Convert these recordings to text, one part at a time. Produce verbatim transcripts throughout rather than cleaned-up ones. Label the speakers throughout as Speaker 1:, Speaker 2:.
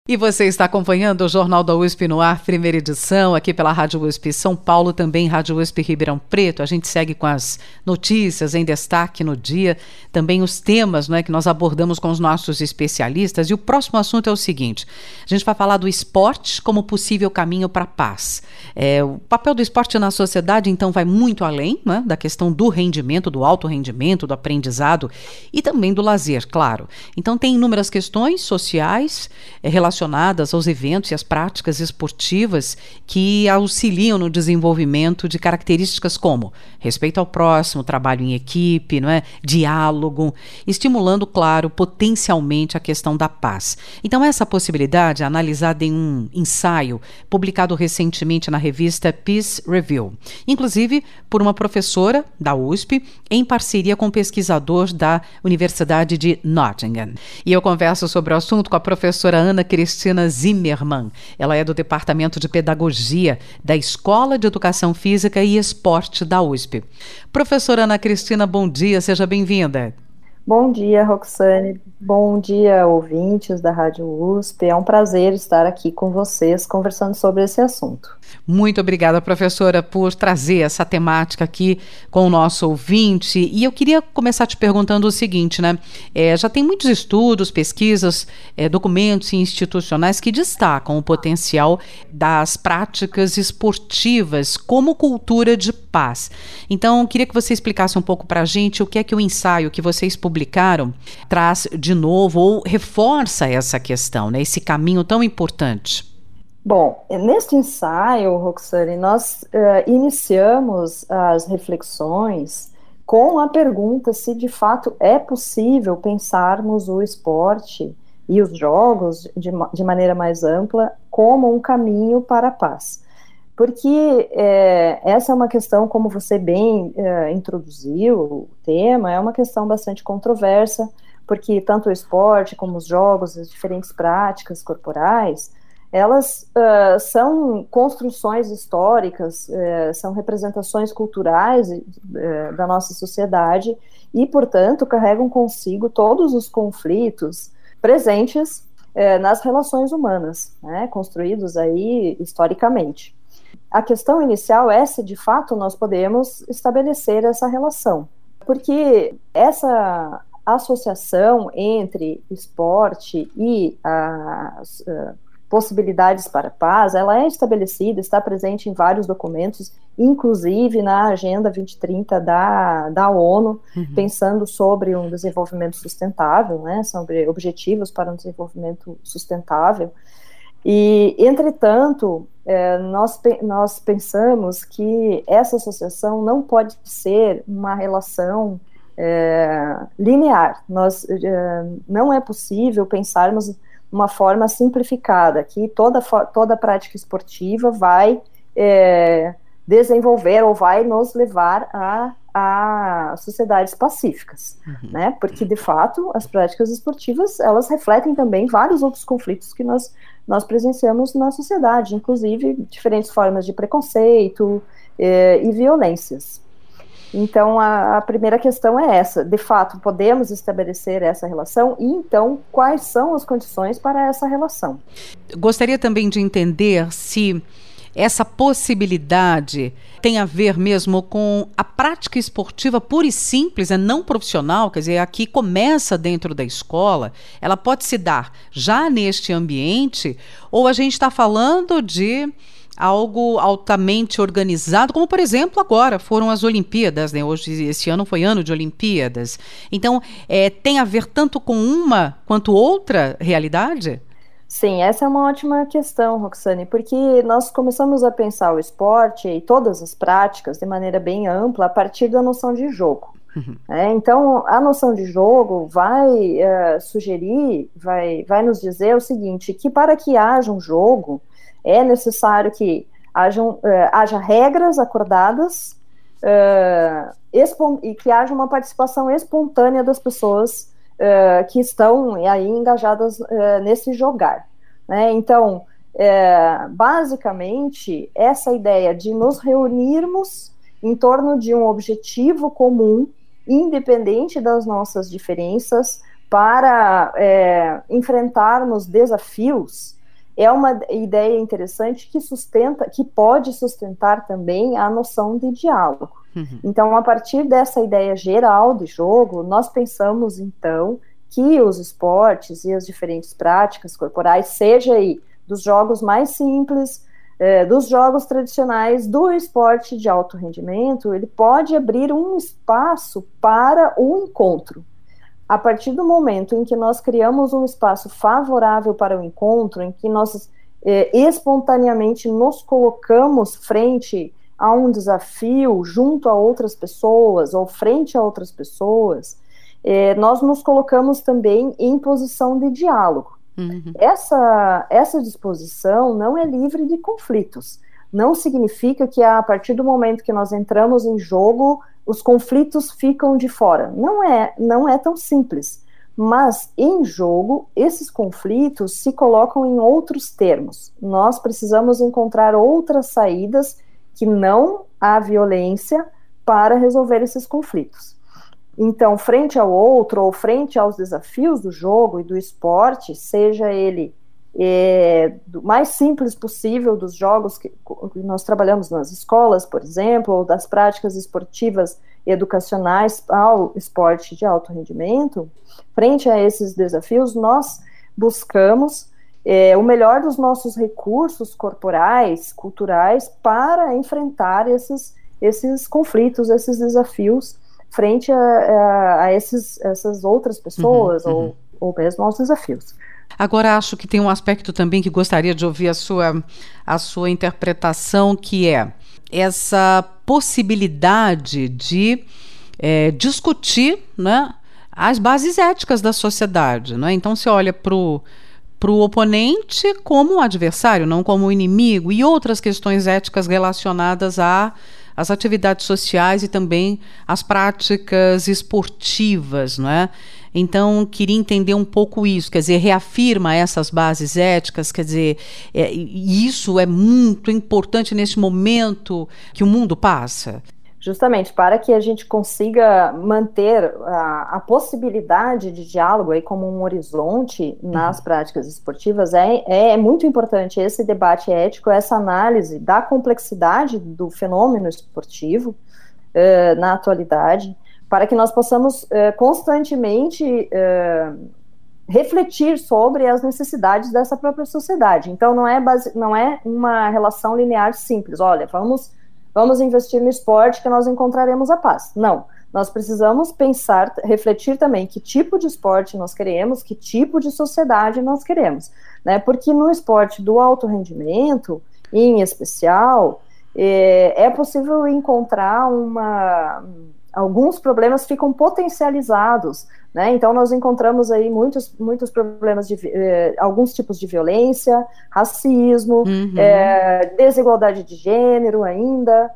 Speaker 1: E você está acompanhando o Jornal da U S P no ar, primeira edição, aqui pela Rádio U S P São Paulo, também Rádio U S P Ribeirão Preto. A gente segue com as notícias em destaque no dia, também os temas, não é, que nós abordamos com os nossos especialistas. E o próximo assunto é o seguinte: a gente vai falar do esporte como possível caminho para a paz. É, o papel do esporte na sociedade, então, vai muito além, né, da questão do rendimento, do alto rendimento, do aprendizado e também do lazer, claro. Então, tem inúmeras questões sociais é, relacionadas relacionadas aos eventos e às práticas esportivas que auxiliam no desenvolvimento de características como respeito ao próximo, trabalho em equipe, não é? Diálogo, estimulando, claro, potencialmente a questão da paz. Então, essa possibilidade é analisada em um ensaio publicado recentemente na revista Peace Review, inclusive por uma professora da U S P, em parceria com um pesquisador da Universidade de Nottingham. E eu converso sobre o assunto com a professora Ana Cristina Zimmermann. Ela é do Departamento de Pedagogia da Escola de Educação Física e Esporte da U S P. Professora Ana Cristina, bom dia, seja bem-vinda.
Speaker 2: Bom dia, Roxane. Bom dia, ouvintes da Rádio U S P. É um prazer estar aqui com vocês conversando sobre esse assunto.
Speaker 1: Muito obrigada, professora, por trazer essa temática aqui com o nosso ouvinte. E eu queria começar te perguntando o seguinte, né? É, já tem muitos estudos, pesquisas, é, documentos institucionais que destacam o potencial das práticas esportivas como cultura de paz. Então, eu queria que você explicasse um pouco para a gente o que é que o ensaio que vocês publicaram traz de novo ou reforça essa questão, né? Esse caminho tão importante.
Speaker 2: Bom, neste ensaio, Roxane, nós uh, iniciamos as reflexões com a pergunta se de fato é possível pensarmos o esporte e os jogos de, de maneira mais ampla como um caminho para a paz. Porque é, essa é uma questão, como você bem é, introduziu o tema, é uma questão bastante controversa, porque tanto o esporte como os jogos, as diferentes práticas corporais, elas uh, são construções históricas, uh, são representações culturais uh, da nossa sociedade e, portanto, carregam consigo todos os conflitos presentes uh, nas relações humanas, né, construídos aí historicamente. A questão inicial é se, de fato, nós podemos estabelecer essa relação, porque essa associação entre esporte e as uh, possibilidades para a paz, ela é estabelecida, está presente em vários documentos, inclusive na Agenda vinte trinta da, da ONU, uhum. pensando sobre um desenvolvimento sustentável, né, sobre objetivos para um desenvolvimento sustentável. E, entretanto, é, nós, nós pensamos que essa associação não pode ser uma relação é, linear. Nós, é, não é possível pensarmos uma forma simplificada, que toda, toda prática esportiva vai é, desenvolver ou vai nos levar a, a sociedades pacíficas, uhum. né? Porque, de fato, as práticas esportivas, elas refletem também vários outros conflitos que nós, nós presenciamos na sociedade, inclusive diferentes formas de preconceito é, e violências. Então, a, a primeira questão é essa, de fato, podemos estabelecer essa relação e, então, quais são as condições para essa relação?
Speaker 1: Gostaria também de entender se essa possibilidade tem a ver mesmo com a prática esportiva pura e simples, é não profissional, quer dizer, aqui começa dentro da escola, ela pode se dar já neste ambiente, ou a gente está falando de algo altamente organizado, como, por exemplo, agora foram as Olimpíadas, né? Hoje, esse ano foi ano de Olimpíadas. Então, é, tem a ver tanto com uma quanto outra realidade?
Speaker 2: Sim, essa é uma ótima questão, Roxane, porque nós começamos a pensar o esporte e todas as práticas de maneira bem ampla a partir da noção de jogo. Uhum. É, então, a noção de jogo vai uh, sugerir, vai, vai nos dizer o seguinte, que para que haja um jogo, é necessário que hajam, uh, haja regras acordadas uh, e que haja uma participação espontânea das pessoas uh, que estão aí engajadas uh, nesse jogar. Né? Então, uh, basicamente, essa ideia de nos reunirmos em torno de um objetivo comum, independente das nossas diferenças, para é, enfrentarmos desafios, é uma ideia interessante que sustenta, que pode sustentar também a noção de diálogo. Uhum. Então, a partir dessa ideia geral de jogo, nós pensamos, então, que os esportes e as diferentes práticas corporais, seja aí dos jogos mais simples, é, dos jogos tradicionais, do esporte de alto rendimento, ele pode abrir um espaço para o encontro. A partir do momento em que nós criamos um espaço favorável para o encontro, em que nós é, espontaneamente nos colocamos frente a um desafio junto a outras pessoas, ou frente a outras pessoas, é, nós nos colocamos também em posição de diálogo. Uhum. Essa, essa disposição não é livre de conflitos. Não significa que a partir do momento que nós entramos em jogo, os conflitos ficam de fora. Não é, não é tão simples. Mas, em jogo, esses conflitos se colocam em outros termos. Nós precisamos encontrar outras saídas que não a violência para resolver esses conflitos. Então, frente ao outro, ou frente aos desafios do jogo e do esporte, seja ele é, do mais simples possível dos jogos que, que nós trabalhamos nas escolas, por exemplo, ou das práticas esportivas e educacionais ao esporte de alto rendimento, frente a esses desafios, nós buscamos é, o melhor dos nossos recursos corporais, culturais, para enfrentar esses, esses conflitos, esses desafios, frente a, a, a esses, essas outras pessoas, uhum, ou, uhum. ou mesmo aos desafios.
Speaker 1: Agora, acho que tem um aspecto também que gostaria de ouvir a sua, a sua interpretação, que é essa possibilidade de é, discutir, né, as bases éticas da sociedade, né? Então, se olha para o oponente como um adversário, não como um inimigo, e outras questões éticas relacionadas a as atividades sociais e também as práticas esportivas, não é? Então, queria entender um pouco isso, quer dizer, reafirma essas bases éticas, quer dizer, é, isso é muito importante nesse momento que o mundo passa.
Speaker 2: Justamente, para que a gente consiga manter a, a possibilidade de diálogo aí como um horizonte nas uhum. práticas esportivas, é, é muito importante esse debate ético, essa análise da complexidade do fenômeno esportivo uh, na atualidade, para que nós possamos uh, constantemente uh, refletir sobre as necessidades dessa própria sociedade. Então, não é, base, não é uma relação linear simples, olha, vamos... Vamos investir no esporte que nós encontraremos a paz. Não, nós precisamos pensar, refletir também que tipo de esporte nós queremos, que tipo de sociedade nós queremos, né? Porque no esporte do alto rendimento, em especial, é, é possível encontrar uma... Alguns problemas ficam potencializados, né? Então nós encontramos aí muitos, muitos problemas de eh, alguns tipos de violência, racismo, uhum. eh, desigualdade de gênero ainda,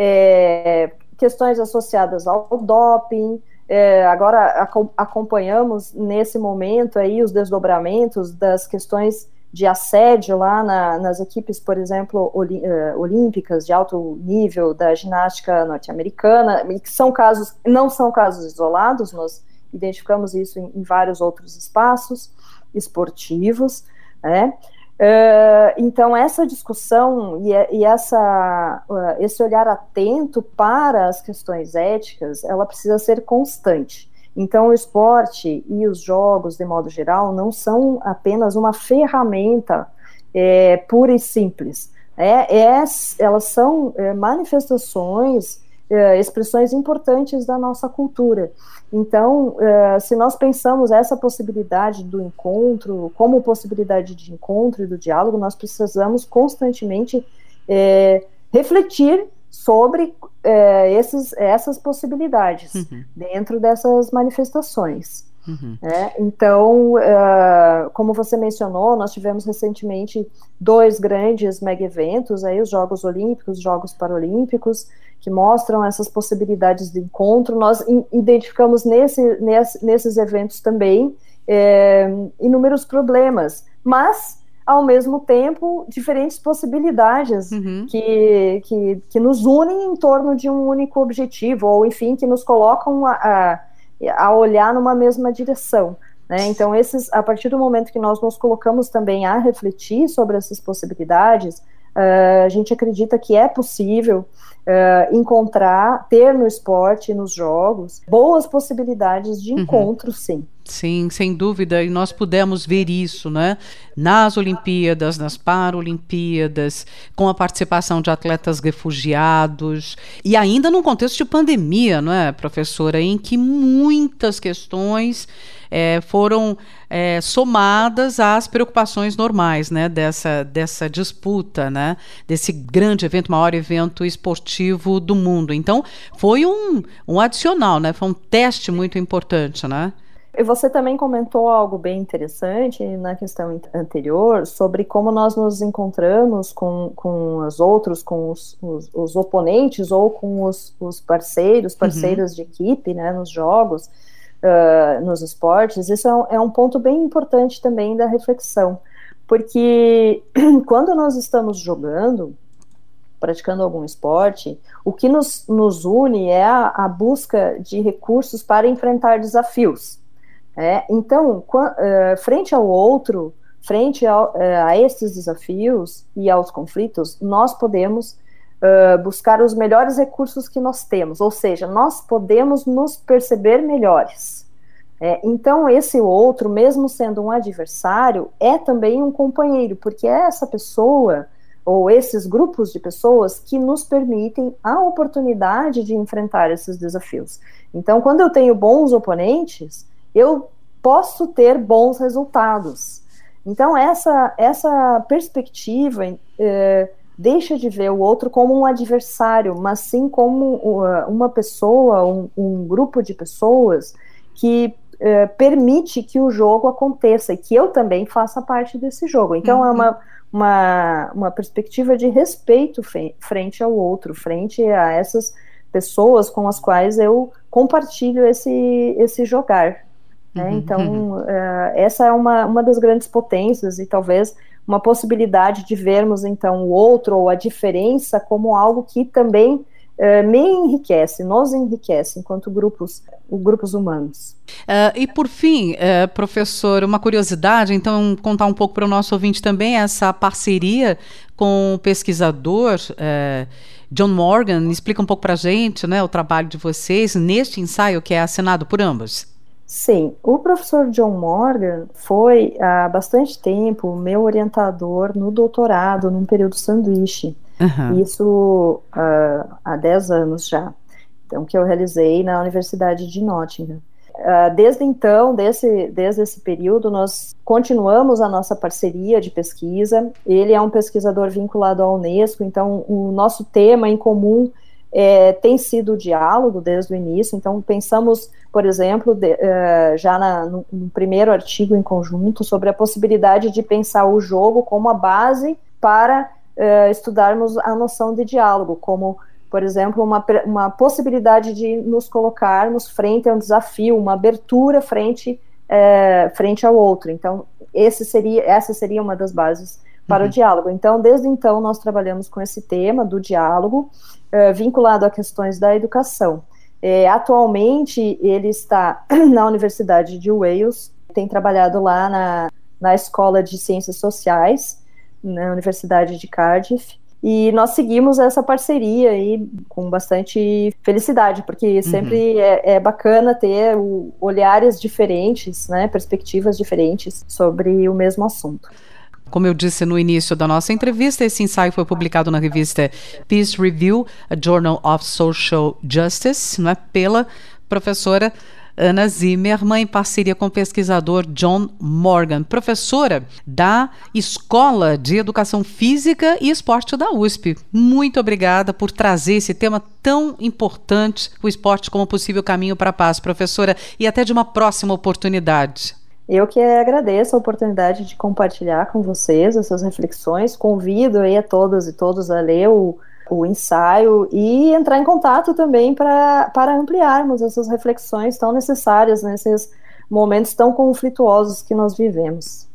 Speaker 2: eh, questões associadas ao doping. Eh, agora ac- acompanhamos nesse momento aí os desdobramentos das questões de assédio lá na, nas equipes, por exemplo, oli, uh, olímpicas de alto nível da ginástica norte-americana, que são casos, não são casos isolados, nós identificamos isso em, em vários outros espaços esportivos, né? Uh, então essa discussão e, e essa, uh, esse olhar atento para as questões éticas, ela precisa ser constante. Então, o esporte e os jogos, de modo geral, não são apenas uma ferramenta é, pura e simples. É, é, elas são é, manifestações, é, expressões importantes da nossa cultura. Então, é, se nós pensamos essa possibilidade do encontro, como possibilidade de encontro e do diálogo, nós precisamos constantemente é, refletir sobre é, esses, essas possibilidades uhum. dentro dessas manifestações. Uhum. É, então, uh, como você mencionou, nós tivemos recentemente dois grandes mega-eventos, aí, os Jogos Olímpicos, os Jogos Paralímpicos, que mostram essas possibilidades de encontro. Nós in- identificamos nesse, nesse, nesses eventos também é, inúmeros problemas, mas ao mesmo tempo, diferentes possibilidades uhum. que, que, que nos unem em torno de um único objetivo, ou enfim, que nos colocam a, a, a olhar numa mesma direção, né? Então, esses, a partir do momento que nós nos colocamos também a refletir sobre essas possibilidades, uh, a gente acredita que é possível uh, encontrar, ter no esporte, nos jogos, boas possibilidades de encontro, uhum. sim.
Speaker 1: Sim, sem dúvida, e nós pudemos ver isso, né? Nas Olimpíadas, nas Paralimpíadas, com a participação de atletas refugiados, e ainda num contexto de pandemia, não é, professora, em que muitas questões é, foram é, somadas às preocupações normais, né, dessa, dessa disputa, né, desse grande evento, maior evento esportivo do mundo. Então, foi um, um adicional, né, foi um teste muito importante, né?
Speaker 2: E você também comentou algo bem interessante na questão anterior sobre como nós nos encontramos com, com os outros, com os, os, os oponentes ou com os, os parceiros, parceiras uhum. de equipe, né, nos jogos, uh, nos esportes. Isso é um, é um ponto bem importante também da reflexão, porque quando nós estamos jogando, praticando algum esporte, o que nos, nos une é a, a busca de recursos para enfrentar desafios. É, então, uh, frente ao outro, frente ao, uh, a esses desafios e aos conflitos, nós podemos uh, buscar os melhores recursos que nós temos, ou seja, nós podemos nos perceber melhores. É, então, esse outro, mesmo sendo um adversário, é também um companheiro, porque é essa pessoa, ou esses grupos de pessoas, que nos permitem a oportunidade de enfrentar esses desafios. Então, quando eu tenho bons oponentes, eu posso ter bons resultados. Então, essa, essa perspectiva é, deixa de ver o outro como um adversário, mas sim como uma pessoa, um, um grupo de pessoas que é, permite que o jogo aconteça e que eu também faça parte desse jogo. Então, uhum. é uma, uma, uma perspectiva de respeito frente ao outro, frente a essas pessoas com as quais eu compartilho esse, esse jogar. Né? Uhum, então, uhum. Uh, essa é uma, uma das grandes potências e talvez uma possibilidade de vermos, então, o outro ou a diferença como algo que também uh, me enriquece, nos enriquece enquanto grupos, grupos humanos.
Speaker 1: Uh, e, por fim, uh, professor, uma curiosidade, então, contar um pouco para o nosso ouvinte também essa parceria com o pesquisador uh, John Morgan. Explica um pouco para a gente, né, o trabalho de vocês neste ensaio que é assinado por ambos.
Speaker 2: Sim, o professor John Morgan foi há bastante tempo meu orientador no doutorado, num período sanduíche, uhum. isso uh, há dez anos já, então que eu realizei na Universidade de Nottingham. Uh, desde então, desse, desde esse período, nós continuamos a nossa parceria de pesquisa. Ele é um pesquisador vinculado à Unesco, então o nosso tema em comum É, tem sido o diálogo desde o início. Então pensamos, por exemplo, de, uh, já na, no, no primeiro artigo em conjunto, sobre a possibilidade de pensar o jogo como a base para uh, estudarmos a noção de diálogo, como, por exemplo, uma, uma possibilidade de nos colocarmos frente a um desafio, uma abertura frente, uh, frente ao outro. Então esse seria, essa seria uma das bases para uhum. o diálogo. Então, desde então, nós trabalhamos com esse tema do diálogo, uh, vinculado a questões da educação. É, atualmente, ele está na Universidade de Wales, tem trabalhado lá na, na Escola de Ciências Sociais, na Universidade de Cardiff, e nós seguimos essa parceria aí com bastante felicidade, porque sempre uhum. é, é bacana ter o, olhares diferentes, né, perspectivas diferentes sobre o mesmo assunto.
Speaker 1: Como eu disse no início da nossa entrevista, esse ensaio foi publicado na revista Peace Review, a Journal of Social Justice, né, pela professora Ana Zimmermann, em parceria com o pesquisador John Morgan, professora da Escola de Educação Física e Esporte da U S P. Muito obrigada por trazer esse tema tão importante, o esporte como possível caminho para a paz, professora, e até de uma próxima oportunidade.
Speaker 2: Eu que agradeço a oportunidade de compartilhar com vocês essas reflexões, convido aí a todas e todos a ler o, o ensaio e entrar em contato também para para ampliarmos essas reflexões tão necessárias nesses momentos tão conflituosos que nós vivemos.